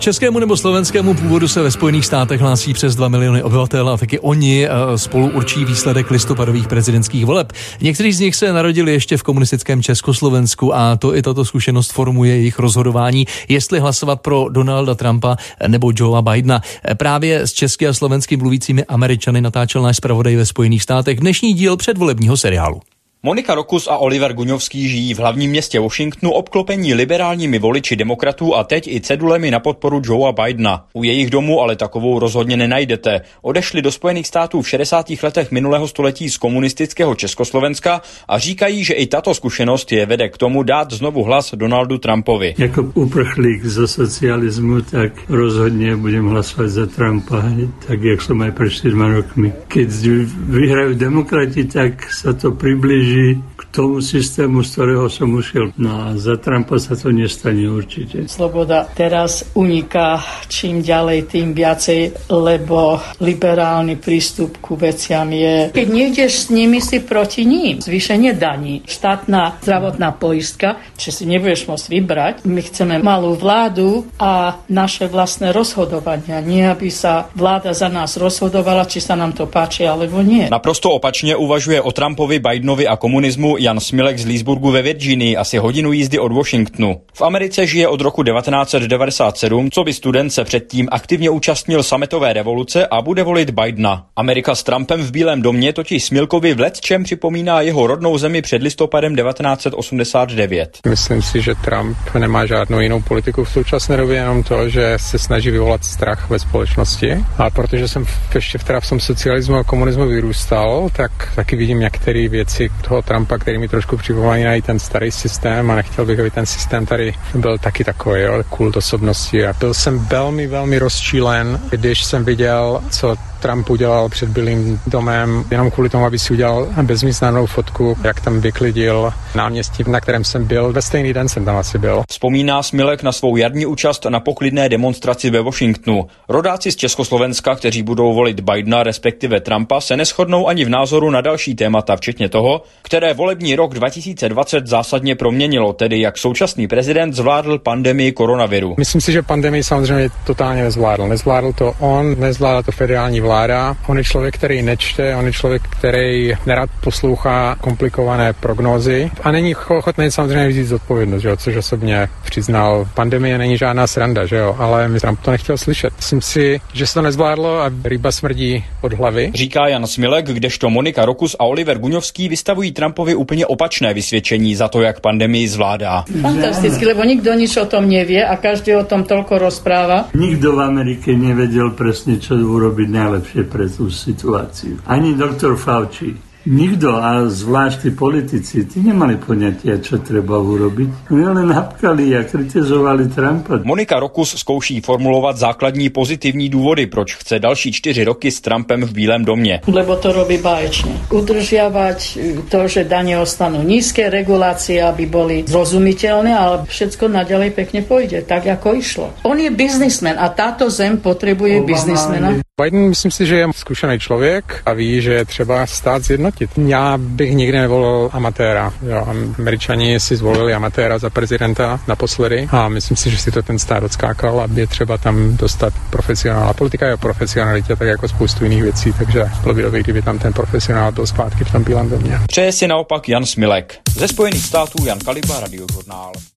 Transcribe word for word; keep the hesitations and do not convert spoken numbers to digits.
Českému nebo slovenskému původu se ve Spojených státech hlásí přes dva miliony obyvatel a taky oni spolu určí výsledek listopadových prezidentských voleb. Někteří z nich se narodili ještě v komunistickém Československu a to i tato zkušenost formuje jejich rozhodování, jestli hlasovat pro Donalda Trumpa nebo Joea Bidena. Právě s česky a slovensky mluvícími Američany natáčel náš zpravodaj ve Spojených státech dnešní díl předvolebního seriálu. Monika Rokus a Oliver Guňovský žijí v hlavním městě Washingtonu obklopení liberálními voliči demokratů a teď i cedulemi na podporu Joea Bidena. U jejich domu ale takovou rozhodně nenajdete. Odešli do Spojených států v šedesátých letech minulého století z komunistického Československa a říkají, že i tato zkušenost je vede k tomu dát znovu hlas Donaldu Trumpovi. Jako uprchlík zo socializmu, tak rozhodně budem hlasovat za Trumpa, tak jak som aj pred štyrmi rokmi. Keď vyhrajú demokrati, tak sa to priblíži k tomu systému, z ktorého som ušiel. No a za Trumpa sa to nestane určite. Sloboda teraz uniká čím ďalej, tým viacej, lebo liberálny prístup ku veciam je, keď nejdeš s nimi, si proti ním. Zvýšenie daní, štátna zdravotná poistka, či si nebudeš môcť vybrať. My chceme malú vládu a naše vlastné rozhodovania. Nie, aby sa vláda za nás rozhodovala, či sa nám to páči, alebo nie. Naprosto opačně uvažuje o Trumpovi, Bidenovi a komunismu Jan Smilek z Leesburgu ve Virginii, asi hodinu jízdy od Washingtonu. V Americe žije od roku devatenáct set devadesát sedm, co by student se předtím aktivně účastnil sametové revoluce a bude volit Bidena. Amerika s Trumpem v Bílém domě totiž Smilkovi v lecčem připomíná jeho rodnou zemi před listopadem devatenáct set osmdesát devět. Myslím si, že Trump nemá žádnou jinou politiku v současné době, jenom to, že se snaží vyvolat strach ve společnosti. A protože jsem ještě v tom socialismu a komunismu vyrůstal, tak taky vidím některé věci toho Trumpa, který mi trošku připomínají ten starý systém a nechtěl bych, aby ten systém tady byl taky takový, jo, kult osobnosti. A byl jsem velmi, velmi rozčílen, když jsem viděl, co Trump udělal před Bílým domem, jenom kvůli tomu, aby si udělal bezvýznamnou fotku, jak tam vyklidil náměstí, na kterém jsem byl. Ve stejný den jsem tam asi byl. Vzpomíná Smilek na svou jarní účast na poklidné demonstraci ve Washingtonu. Rodáci z Československa, kteří budou volit Bidena, respektive Trumpa, se neshodnou ani v názoru na další témata, včetně toho, které volební rok dva tisíce dvacet zásadně proměnilo, tedy jak současný prezident zvládl pandemii koronaviru. Myslím si, že pandemii samozřejmě totálně nezvládl. Nezvládl to on, nezvládla to federální vláda. On je člověk, který nečte, on je člověk, který nerad poslouchá komplikované prognózy a není ochotný samozřejmě vzít zodpovědnost, že jo, což osobně přiznal. Pandemie není žádná sranda, že jo, ale Trump to nechtěl slyšet. Myslím si, že se to nezvládlo a ryba smrdí od hlavy. Říká Jan Smilek, kdežto Monika Rokus a Oliver Guňovský vystavují Trumpovi úplně opačné vysvědčení za to, jak pandemii zvládá. Fantasticky, lebo nikto nič o tom nevie a každý o tom toľko rozpráva. Nikto v Amerike nevedel presne, čo urobiť najlepšie pre tú situáciu. Ani doktor Fauci. Nikto, a zvlášť tí politici, tí nemali poňatia, čo treba urobiť. Oni len hapkali a kritizovali Trumpa. Monika Rokus zkouší formulovat základní pozitivní důvody, proč chce další čtyři roky s Trumpem v Bílém domě. Lebo to robí báječne. Udržiavať to, že dane ostanú nízke, regulácie, aby boli zrozumiteľné, ale všetko naďalej pekne pôjde, tak ako išlo. On je biznismen a táto zem potrebuje biznismena. Biden, myslím si, že je zkušený člověk a ví, že je třeba stát zjednotit. Já bych nikdy nevolil amatéra. Jo, Američani si zvolili amatéra za prezidenta naposledy a myslím si, že si to ten stát odskákal a je třeba tam dostat profesionála. Politika je o profesionalitě, tak jako spoustu jiných věcí, takže bylo by dobré, kdyby tam ten profesionál byl zpátky v tom Bílém domě. Přeje si naopak Jan Smilek. Ze Spojených států Jan Kaliba, Radiožurnál.